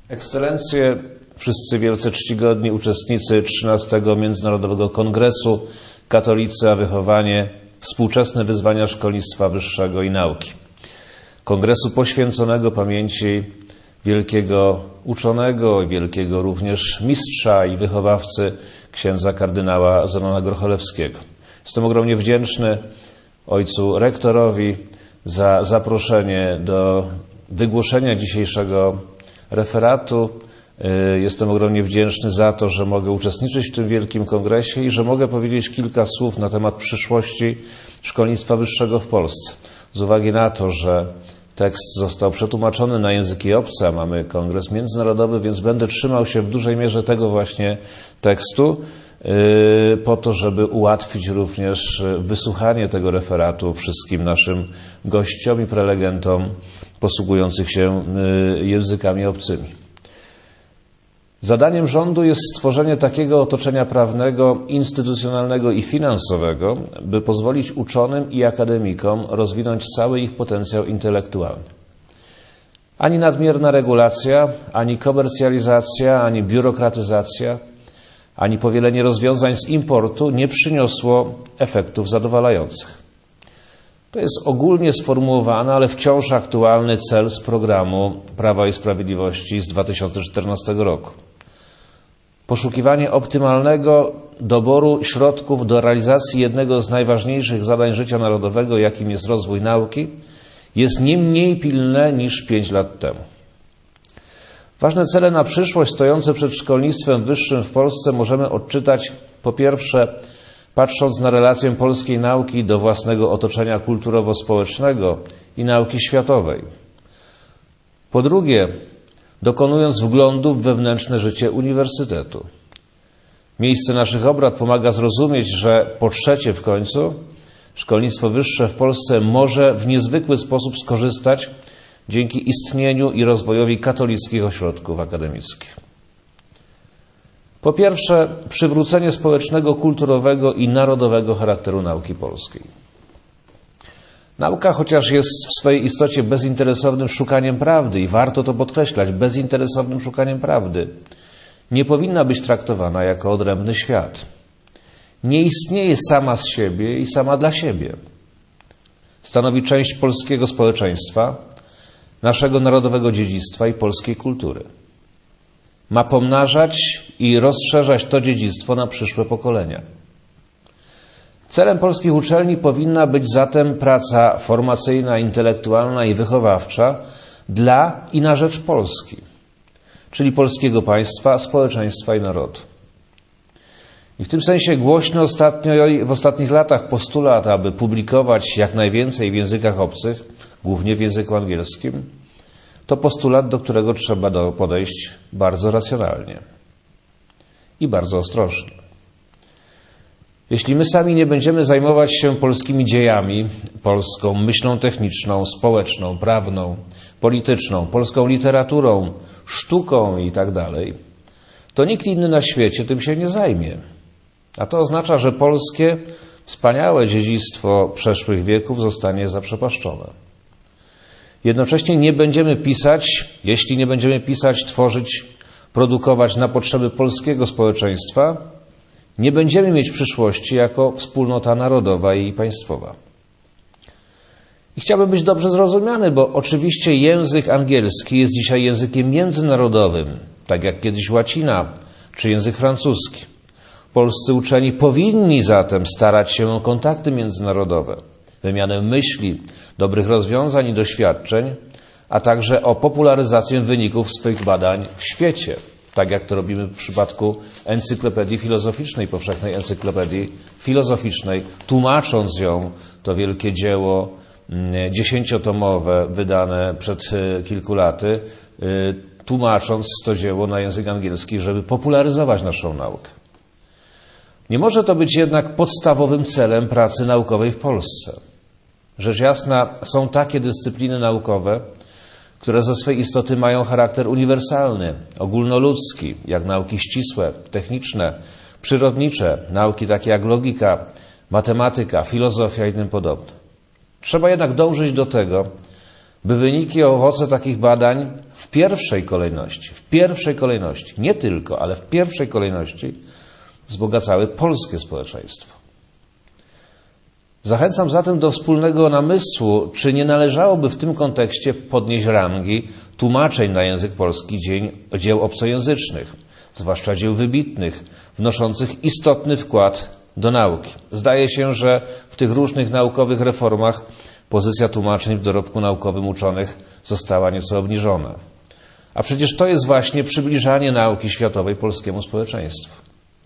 Ekscelencje, wszyscy wielce czcigodni uczestnicy 13. Międzynarodowego Kongresu Katolicy a wychowanie – współczesne wyzwania szkolnictwa wyższego i nauki. Kongresu poświęconego pamięci wielkiego uczonego i wielkiego również mistrza i wychowawcy księdza kardynała Zenona Grocholewskiego. Jestem ogromnie wdzięczny ojcu rektorowi za zaproszenie do wygłoszenia dzisiejszego referatu. Jestem ogromnie wdzięczny za to, że mogę uczestniczyć w tym wielkim kongresie i że mogę powiedzieć kilka słów na temat przyszłości szkolnictwa wyższego w Polsce. Z uwagi na to, że tekst został przetłumaczony na języki obce, a mamy kongres międzynarodowy, więc będę trzymał się w dużej mierze tego właśnie tekstu, po to, żeby ułatwić również wysłuchanie tego referatu wszystkim naszym gościom i prelegentom posługujących się językami obcymi. Zadaniem rządu jest stworzenie takiego otoczenia prawnego, instytucjonalnego i finansowego, by pozwolić uczonym i akademikom rozwinąć cały ich potencjał intelektualny. Ani nadmierna regulacja, ani komercjalizacja, ani biurokratyzacja, ani powielenie rozwiązań z importu nie przyniosło efektów zadowalających. To jest ogólnie sformułowany, ale wciąż aktualny cel z programu Prawa i Sprawiedliwości z 2014 roku. Poszukiwanie optymalnego doboru środków do realizacji jednego z najważniejszych zadań życia narodowego, jakim jest rozwój nauki, jest nie mniej pilne niż 5 lat temu. Ważne cele na przyszłość stojące przed szkolnictwem wyższym w Polsce możemy odczytać po pierwsze, patrząc na relację polskiej nauki do własnego otoczenia kulturowo-społecznego i nauki światowej. Po drugie, dokonując wglądu w wewnętrzne życie uniwersytetu. Miejsce naszych obrad pomaga zrozumieć, że po trzecie w końcu szkolnictwo wyższe w Polsce może w niezwykły sposób skorzystać dzięki istnieniu i rozwojowi katolickich ośrodków akademickich. Po pierwsze, przywrócenie społecznego, kulturowego i narodowego charakteru nauki polskiej. Nauka, chociaż jest w swojej istocie bezinteresownym szukaniem prawdy i warto to podkreślać, bezinteresownym szukaniem prawdy, nie powinna być traktowana jako odrębny świat. Nie istnieje sama z siebie i sama dla siebie. Stanowi część polskiego społeczeństwa, naszego narodowego dziedzictwa i polskiej kultury. Ma pomnażać i rozszerzać to dziedzictwo na przyszłe pokolenia. Celem polskich uczelni powinna być zatem praca formacyjna, intelektualna i wychowawcza dla i na rzecz Polski, czyli polskiego państwa, społeczeństwa i narodu. I w tym sensie głośno w ostatnich latach postulat, aby publikować jak najwięcej w językach obcych, głównie w języku angielskim, to postulat, do którego trzeba podejść bardzo racjonalnie i bardzo ostrożnie. Jeśli my sami nie będziemy zajmować się polskimi dziejami, polską myślą techniczną, społeczną, prawną, polityczną, polską literaturą, sztuką itd., to nikt inny na świecie tym się nie zajmie. A to oznacza, że polskie, wspaniałe dziedzictwo przeszłych wieków zostanie zaprzepaszczone. Jednocześnie nie będziemy pisać, jeśli nie będziemy pisać, tworzyć, produkować na potrzeby polskiego społeczeństwa, nie będziemy mieć przyszłości jako wspólnota narodowa i państwowa. I chciałbym być dobrze zrozumiany, bo oczywiście język angielski jest dzisiaj językiem międzynarodowym, tak jak kiedyś łacina czy język francuski. Polscy uczeni powinni zatem starać się o kontakty międzynarodowe, wymianę myśli, dobrych rozwiązań i doświadczeń, a także o popularyzację wyników swych badań w świecie, tak jak to robimy w przypadku Encyklopedii Filozoficznej, Powszechnej Encyklopedii Filozoficznej, tłumacząc ją, to wielkie dzieło 10-tomowe, wydane przed kilku laty, tłumacząc to dzieło na język angielski, żeby popularyzować naszą naukę. Nie może to być jednak podstawowym celem pracy naukowej w Polsce. Rzecz jasna, są takie dyscypliny naukowe, które ze swej istoty mają charakter uniwersalny, ogólnoludzki, jak nauki ścisłe, techniczne, przyrodnicze, nauki takie jak logika, matematyka, filozofia i tym podobne. Trzeba jednak dążyć do tego, by wyniki i owoce takich badań w pierwszej kolejności, nie tylko, ale w pierwszej kolejności wzbogacały polskie społeczeństwo. Zachęcam zatem do wspólnego namysłu, czy nie należałoby w tym kontekście podnieść rangi tłumaczeń na język polski dzieł obcojęzycznych, zwłaszcza dzieł wybitnych, wnoszących istotny wkład do nauki. Zdaje się, że w tych różnych naukowych reformach pozycja tłumaczeń w dorobku naukowym uczonych została nieco obniżona. A przecież to jest właśnie przybliżanie nauki światowej polskiemu społeczeństwu.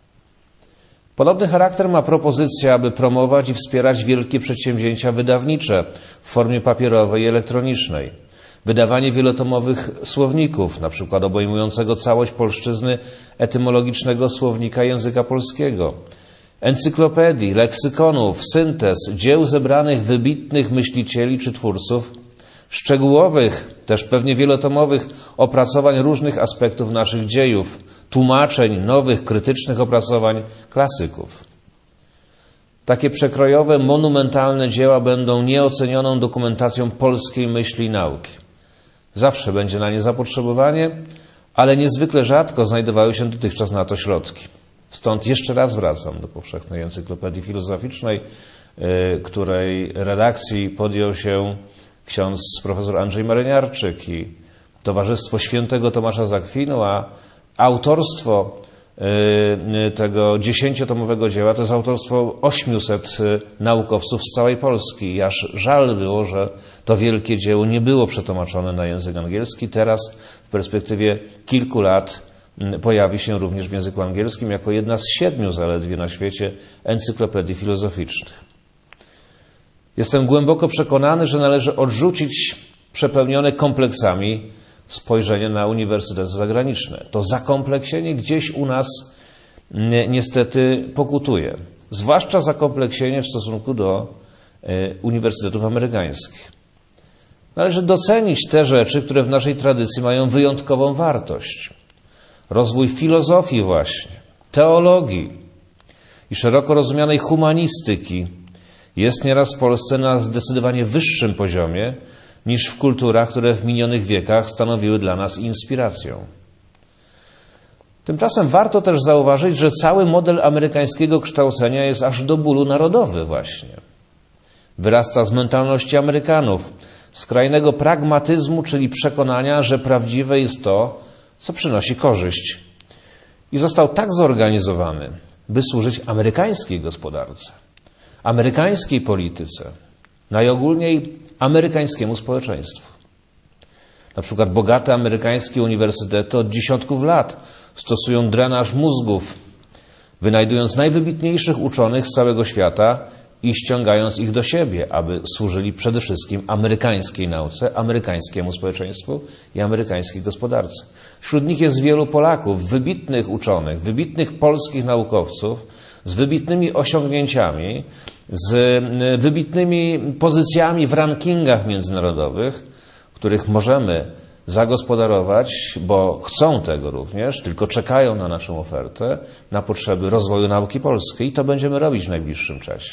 Podobny charakter ma propozycja, aby promować i wspierać wielkie przedsięwzięcia wydawnicze w formie papierowej i elektronicznej. Wydawanie wielotomowych słowników, na przykład obejmującego całość polszczyzny etymologicznego słownika języka polskiego, encyklopedii, leksykonów, syntez, dzieł zebranych wybitnych myślicieli czy twórców, szczegółowych, też pewnie wielotomowych opracowań różnych aspektów naszych dziejów, tłumaczeń, nowych, krytycznych opracowań klasyków. Takie przekrojowe, monumentalne dzieła będą nieocenioną dokumentacją polskiej myśli i nauki. Zawsze będzie na nie zapotrzebowanie, ale niezwykle rzadko znajdowały się dotychczas na to środki. Stąd jeszcze raz wracam do Powszechnej Encyklopedii Filozoficznej, której redakcji podjął się ksiądz profesor Andrzej Maryniarczyk i Towarzystwo Świętego Tomasza z Akwinu, a autorstwo tego 10-tomowego dzieła to jest autorstwo 800 naukowców z całej Polski. I aż żal było, że to wielkie dzieło nie było przetłumaczone na język angielski. Teraz w perspektywie kilku lat pojawi się również w języku angielskim jako jedna z 7 zaledwie na świecie encyklopedii filozoficznych. Jestem głęboko przekonany, że należy odrzucić przepełnione kompleksami spojrzenie na uniwersytety zagraniczne. To zakompleksienie gdzieś u nas niestety pokutuje. Zwłaszcza zakompleksienie w stosunku do uniwersytetów amerykańskich. Należy docenić te rzeczy, które w naszej tradycji mają wyjątkową wartość. Rozwój filozofii właśnie, teologii i szeroko rozumianej humanistyki jest nieraz w Polsce na zdecydowanie wyższym poziomie niż w kulturach, które w minionych wiekach stanowiły dla nas inspiracją. Tymczasem warto też zauważyć, że cały model amerykańskiego kształcenia jest aż do bólu narodowy właśnie. Wyrasta z mentalności Amerykanów, skrajnego pragmatyzmu, czyli przekonania, że prawdziwe jest to, co przynosi korzyść. I został tak zorganizowany, by służyć amerykańskiej gospodarce, amerykańskiej polityce, najogólniej amerykańskiemu społeczeństwu. Na przykład bogate amerykańskie uniwersytety od dziesiątków lat stosują drenaż mózgów, wynajdując najwybitniejszych uczonych z całego świata i ściągając ich do siebie, aby służyli przede wszystkim amerykańskiej nauce, amerykańskiemu społeczeństwu i amerykańskiej gospodarce. Wśród nich jest wielu Polaków, wybitnych uczonych, wybitnych polskich naukowców z wybitnymi osiągnięciami, z wybitnymi pozycjami w rankingach międzynarodowych, których możemy zagospodarować, bo chcą tego również, tylko czekają na naszą ofertę, na potrzeby rozwoju nauki polskiej i to będziemy robić w najbliższym czasie.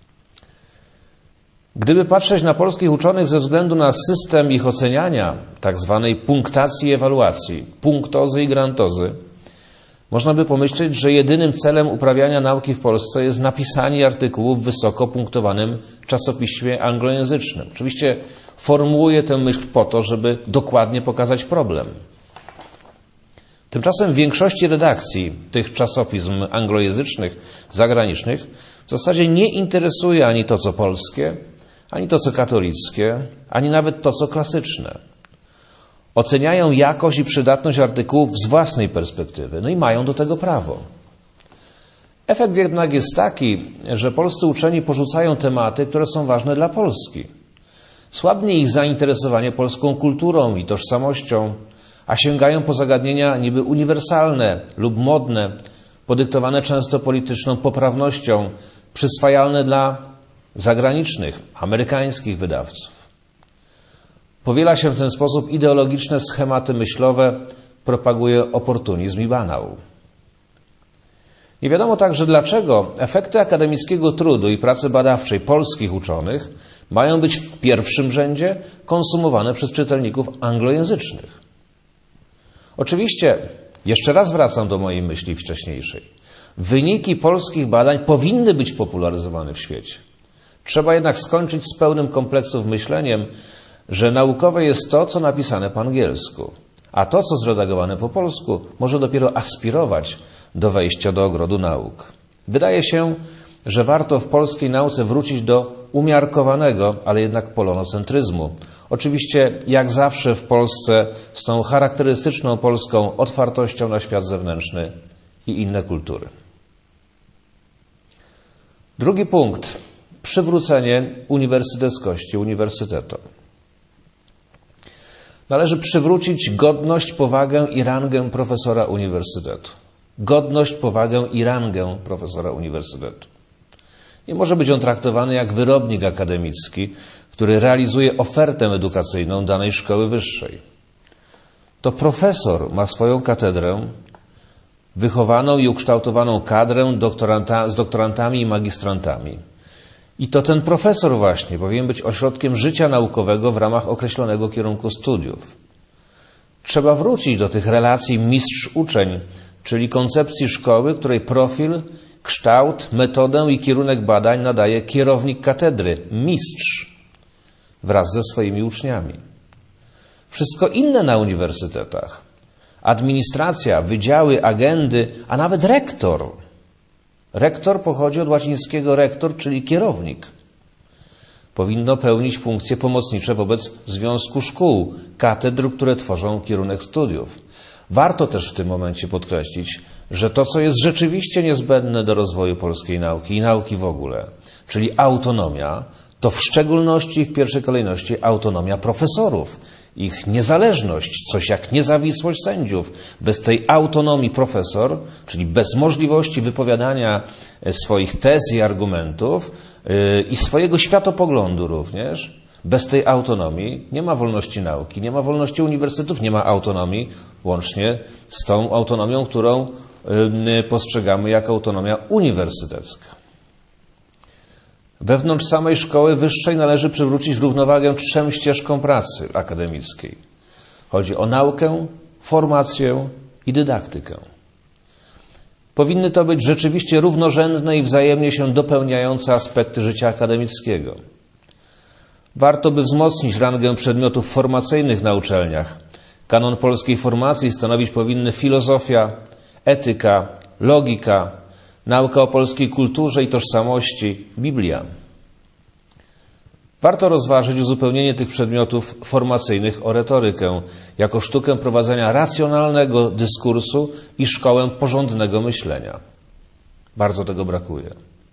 Gdyby patrzeć na polskich uczonych ze względu na system ich oceniania, tak zwanej punktacji i ewaluacji, punktozy i grantozy, można by pomyśleć, że jedynym celem uprawiania nauki w Polsce jest napisanie artykułów w wysoko punktowanym czasopiśmie anglojęzycznym. Oczywiście formułuję tę myśl po to, żeby dokładnie pokazać problem. Tymczasem w większości redakcji tych czasopism anglojęzycznych, zagranicznych w zasadzie nie interesuje ani to, co polskie, ani to, co katolickie, ani nawet to, co klasyczne. Oceniają jakość i przydatność artykułów z własnej perspektywy, no i mają do tego prawo. Efekt jednak jest taki, że polscy uczeni porzucają tematy, które są ważne dla Polski. Słabnie ich zainteresowanie polską kulturą i tożsamością, a sięgają po zagadnienia niby uniwersalne lub modne, podyktowane często polityczną poprawnością, przyswajalne dla zagranicznych, amerykańskich wydawców. Powiela się w ten sposób ideologiczne schematy myślowe, propaguje oportunizm i banał. Nie wiadomo także dlaczego efekty akademickiego trudu i pracy badawczej polskich uczonych mają być w pierwszym rzędzie konsumowane przez czytelników anglojęzycznych. Oczywiście, jeszcze raz wracam do mojej myśli wcześniejszej. Wyniki polskich badań powinny być popularyzowane w świecie. Trzeba jednak skończyć z pełnym kompleksów myśleniem, że naukowe jest to, co napisane po angielsku, a to, co zredagowane po polsku, może dopiero aspirować do wejścia do ogrodu nauk. Wydaje się, że warto w polskiej nauce wrócić do umiarkowanego, ale jednak polonocentryzmu. Oczywiście, jak zawsze w Polsce, z tą charakterystyczną polską otwartością na świat zewnętrzny i inne kultury. Drugi punkt. Przywrócenie uniwersyteckości uniwersytetom. Należy przywrócić godność, powagę i rangę profesora uniwersytetu. Godność, powagę i rangę profesora uniwersytetu. Nie może być on traktowany jak wyrobnik akademicki, który realizuje ofertę edukacyjną danej szkoły wyższej. To profesor ma swoją katedrę, wychowaną i ukształtowaną kadrę z doktorantami i magistrantami. I to ten profesor właśnie powinien być ośrodkiem życia naukowego w ramach określonego kierunku studiów. Trzeba wrócić do tych relacji mistrz-uczeń, czyli koncepcji szkoły, której profil, kształt, metodę i kierunek badań nadaje kierownik katedry, mistrz, wraz ze swoimi uczniami. Wszystko inne na uniwersytetach, administracja, wydziały, agendy, a nawet rektor. Rektor pochodzi od łacińskiego rektor, czyli kierownik. Powinno pełnić funkcje pomocnicze wobec Związku Szkół, katedr, które tworzą kierunek studiów. Warto też w tym momencie podkreślić, że to, co jest rzeczywiście niezbędne do rozwoju polskiej nauki i nauki w ogóle, czyli autonomia, to w szczególności i w pierwszej kolejności autonomia profesorów, ich niezależność, coś jak niezawisłość sędziów. Bez tej autonomii profesor, czyli bez możliwości wypowiadania swoich tez i argumentów i swojego światopoglądu również, bez tej autonomii nie ma wolności nauki, nie ma wolności uniwersytetów, nie ma autonomii, łącznie z tą autonomią, którą postrzegamy jako autonomia uniwersytecka. Wewnątrz samej szkoły wyższej należy przywrócić równowagę 3 ścieżkom pracy akademickiej. Chodzi o naukę, formację i dydaktykę. Powinny to być rzeczywiście równorzędne i wzajemnie się dopełniające aspekty życia akademickiego. Warto by wzmocnić rangę przedmiotów formacyjnych na uczelniach. Kanon polskiej formacji stanowić powinny filozofia, etyka, logika, nauka o polskiej kulturze i tożsamości, Biblia. Warto rozważyć uzupełnienie tych przedmiotów formacyjnych o retorykę, jako sztukę prowadzenia racjonalnego dyskursu i szkołę porządnego myślenia. Bardzo tego brakuje.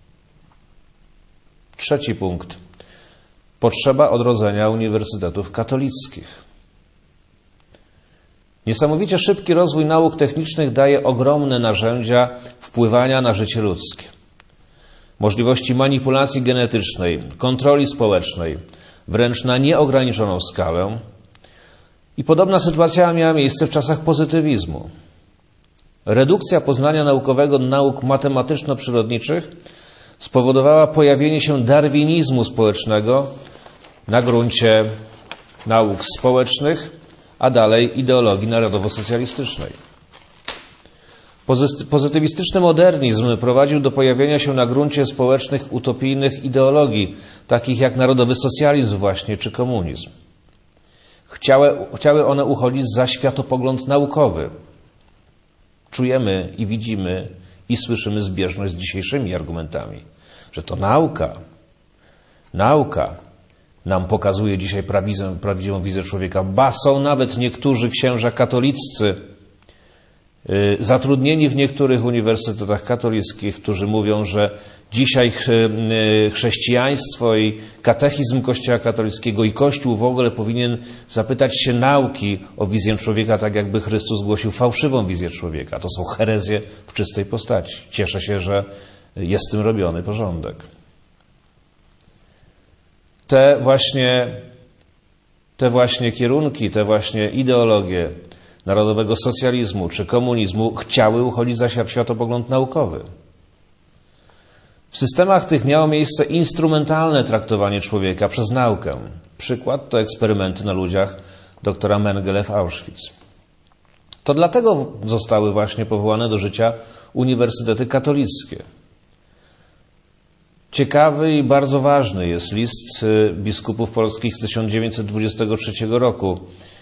Trzeci punkt. Potrzeba odrodzenia uniwersytetów katolickich. Niesamowicie szybki rozwój nauk technicznych daje ogromne narzędzia wpływania na życie ludzkie. Możliwości manipulacji genetycznej, kontroli społecznej, wręcz na nieograniczoną skalę. I podobna sytuacja miała miejsce w czasach pozytywizmu. Redukcja poznania naukowego do nauk matematyczno-przyrodniczych spowodowała pojawienie się darwinizmu społecznego na gruncie nauk społecznych, a dalej ideologii narodowo-socjalistycznej. Pozytywistyczny modernizm prowadził do pojawienia się na gruncie społecznych utopijnych ideologii, takich jak narodowy socjalizm właśnie, czy komunizm. Chciały one uchodzić za światopogląd naukowy. Czujemy i widzimy i słyszymy zbieżność z dzisiejszymi argumentami, że to nauka nam pokazuje dzisiaj prawdziwą wizję człowieka. Ba, są nawet niektórzy księża katoliccy zatrudnieni w niektórych uniwersytetach katolickich, którzy mówią, że dzisiaj chrześcijaństwo i katechizm Kościoła katolickiego i Kościół w ogóle powinien zapytać się nauki o wizję człowieka, tak jakby Chrystus głosił fałszywą wizję człowieka. To są herezje w czystej postaci. Cieszę się, że jest z tym robiony porządek. Te właśnie kierunki, te właśnie ideologie narodowego socjalizmu czy komunizmu chciały uchodzić za światopogląd naukowy. W systemach tych miało miejsce instrumentalne traktowanie człowieka przez naukę. Przykład to eksperymenty na ludziach doktora Mengele w Auschwitz. To dlatego zostały właśnie powołane do życia uniwersytety katolickie. Ciekawy i bardzo ważny jest list biskupów polskich z 1923 roku,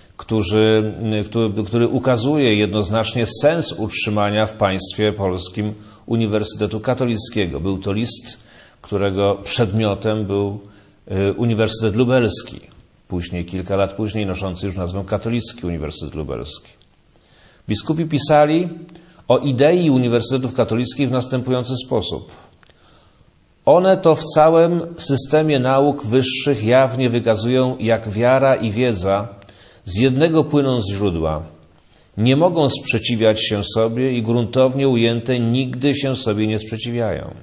który ukazuje jednoznacznie sens utrzymania w państwie polskim Uniwersytetu Katolickiego. Był to list, którego przedmiotem był Uniwersytet Lubelski, później, kilka lat później, noszący już nazwę Katolicki Uniwersytet Lubelski. Biskupi pisali o idei uniwersytetów katolickich w następujący sposób. One to w całym systemie nauk wyższych jawnie wykazują, jak wiara i wiedza z jednego płyną z źródła. Nie mogą sprzeciwiać się sobie i gruntownie ujęte nigdy się sobie nie sprzeciwiają.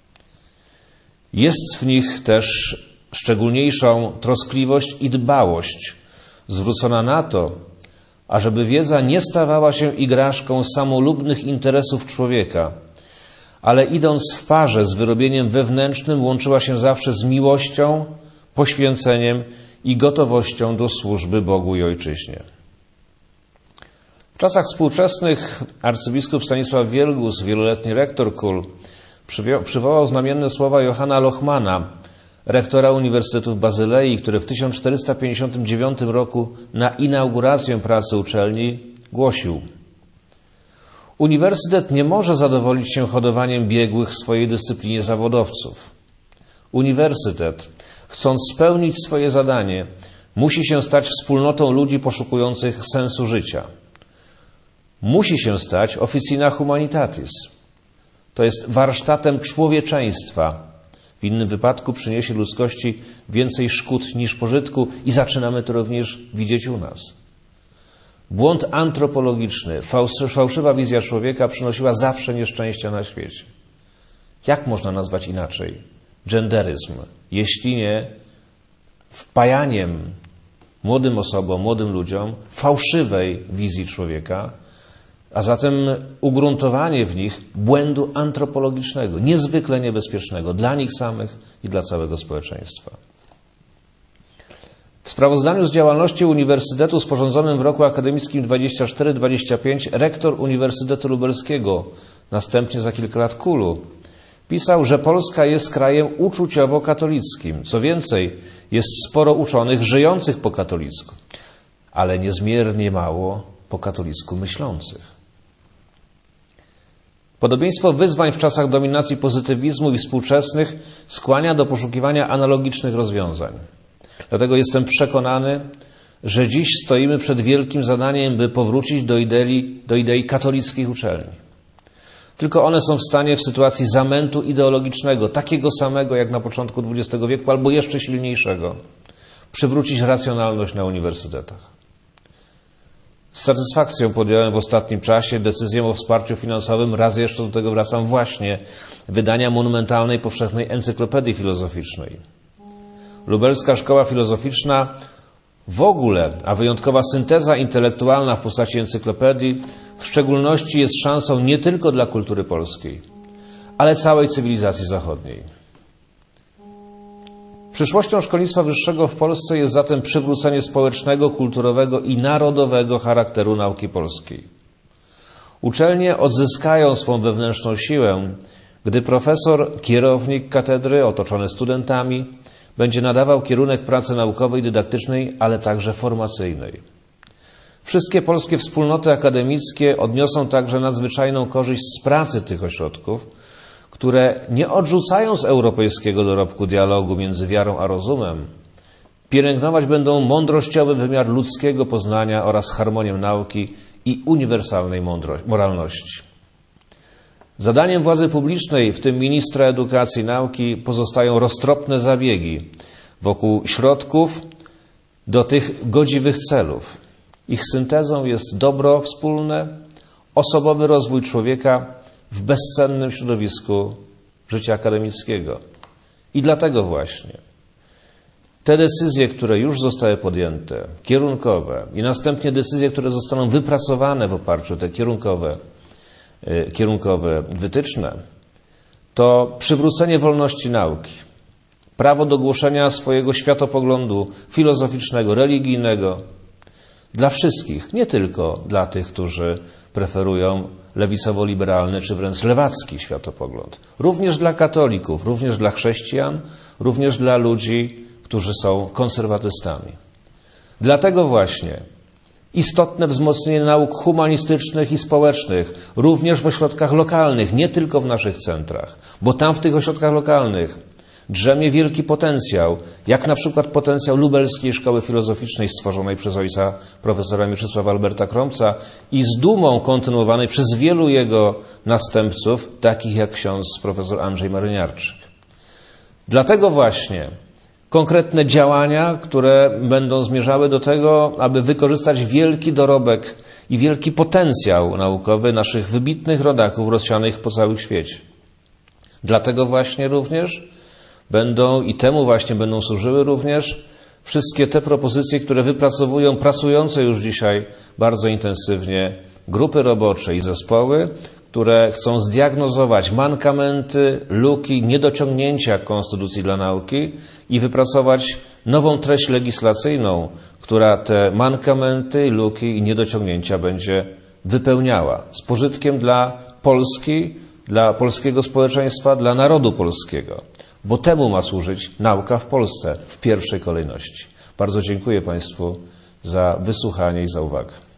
Jest w nich też szczególniejszą troskliwość i dbałość zwrócona na to, ażeby wiedza nie stawała się igraszką samolubnych interesów człowieka, ale idąc w parze z wyrobieniem wewnętrznym łączyła się zawsze z miłością, poświęceniem i gotowością do służby Bogu i Ojczyźnie. W czasach współczesnych arcybiskup Stanisław Wielgus, wieloletni rektor KUL, przywołał znamienne słowa Johanna Lohmana, rektora Uniwersytetu w Bazylei, który w 1459 roku na inaugurację pracy uczelni głosił: Uniwersytet nie może zadowolić się hodowaniem biegłych w swojej dyscyplinie zawodowców. Uniwersytet, chcąc spełnić swoje zadanie, musi się stać wspólnotą ludzi poszukujących sensu życia. Musi się stać officina humanitatis. To jest warsztatem człowieczeństwa. W innym wypadku przyniesie ludzkości więcej szkód niż pożytku i zaczynamy to również widzieć u nas. Błąd antropologiczny, fałszywa wizja człowieka przynosiła zawsze nieszczęścia na świecie. Jak można nazwać inaczej genderyzm, jeśli nie wpajaniem młodym osobom, młodym ludziom fałszywej wizji człowieka, a zatem ugruntowanie w nich błędu antropologicznego, niezwykle niebezpiecznego dla nich samych i dla całego społeczeństwa. W sprawozdaniu z działalności Uniwersytetu sporządzonym w roku akademickim 24-25 rektor Uniwersytetu Lubelskiego, następnie za kilka lat KUL-u, pisał, że Polska jest krajem uczuciowo katolickim. Co więcej, jest sporo uczonych żyjących po katolicku, ale niezmiernie mało po katolicku myślących. Podobieństwo wyzwań w czasach dominacji pozytywizmu i współczesnych skłania do poszukiwania analogicznych rozwiązań. Dlatego jestem przekonany, że dziś stoimy przed wielkim zadaniem, by powrócić do idei katolickich uczelni. Tylko one są w stanie w sytuacji zamętu ideologicznego, takiego samego jak na początku XX wieku, albo jeszcze silniejszego, przywrócić racjonalność na uniwersytetach. Z satysfakcją podjąłem w ostatnim czasie decyzję o wsparciu finansowym, raz jeszcze do tego wracam, właśnie wydania monumentalnej powszechnej encyklopedii filozoficznej. Lubelska Szkoła Filozoficzna w ogóle, a wyjątkowa synteza intelektualna w postaci encyklopedii w szczególności jest szansą nie tylko dla kultury polskiej, ale całej cywilizacji zachodniej. Przyszłością szkolnictwa wyższego w Polsce jest zatem przywrócenie społecznego, kulturowego i narodowego charakteru nauki polskiej. Uczelnie odzyskają swą wewnętrzną siłę, gdy profesor, kierownik katedry, otoczony studentami, będzie nadawał kierunek pracy naukowej, dydaktycznej, ale także formacyjnej. Wszystkie polskie wspólnoty akademickie odniosą także nadzwyczajną korzyść z pracy tych ośrodków, które nie odrzucając europejskiego dorobku dialogu między wiarą a rozumem, pielęgnować będą mądrościowy wymiar ludzkiego poznania oraz harmonię nauki i uniwersalnej moralności. Zadaniem władzy publicznej, w tym ministra edukacji i nauki, pozostają roztropne zabiegi wokół środków do tych godziwych celów. Ich syntezą jest dobro wspólne, osobowy rozwój człowieka w bezcennym środowisku życia akademickiego. I dlatego właśnie te decyzje, które już zostały podjęte, kierunkowe i następnie decyzje, które zostaną wypracowane w oparciu o te kierunkowe wytyczne, to przywrócenie wolności nauki, prawo do głoszenia swojego światopoglądu filozoficznego, religijnego dla wszystkich, nie tylko dla tych, którzy preferują lewicowo-liberalny czy wręcz lewacki światopogląd. Również dla katolików, również dla chrześcijan, również dla ludzi, którzy są konserwatystami. Dlatego właśnie istotne wzmocnienie nauk humanistycznych i społecznych, również w ośrodkach lokalnych, nie tylko w naszych centrach, bo tam w tych ośrodkach lokalnych drzemie wielki potencjał, jak na przykład potencjał Lubelskiej Szkoły Filozoficznej stworzonej przez ojca profesora Mieczysława Alberta Krąbca i z dumą kontynuowanej przez wielu jego następców, takich jak ksiądz profesor Andrzej Maryniarczyk. Dlatego właśnie konkretne działania, które będą zmierzały do tego, aby wykorzystać wielki dorobek i wielki potencjał naukowy naszych wybitnych rodaków rozsianych po całym świecie. Dlatego właśnie również temu właśnie będą służyły również wszystkie te propozycje, które wypracowują pracujące już dzisiaj bardzo intensywnie grupy robocze i zespoły, które chcą zdiagnozować mankamenty, luki, niedociągnięcia Konstytucji dla nauki i wypracować nową treść legislacyjną, która te mankamenty, luki i niedociągnięcia będzie wypełniała z pożytkiem dla Polski, dla polskiego społeczeństwa, dla narodu polskiego. Bo temu ma służyć nauka w Polsce w pierwszej kolejności. Bardzo dziękuję Państwu za wysłuchanie i za uwagę.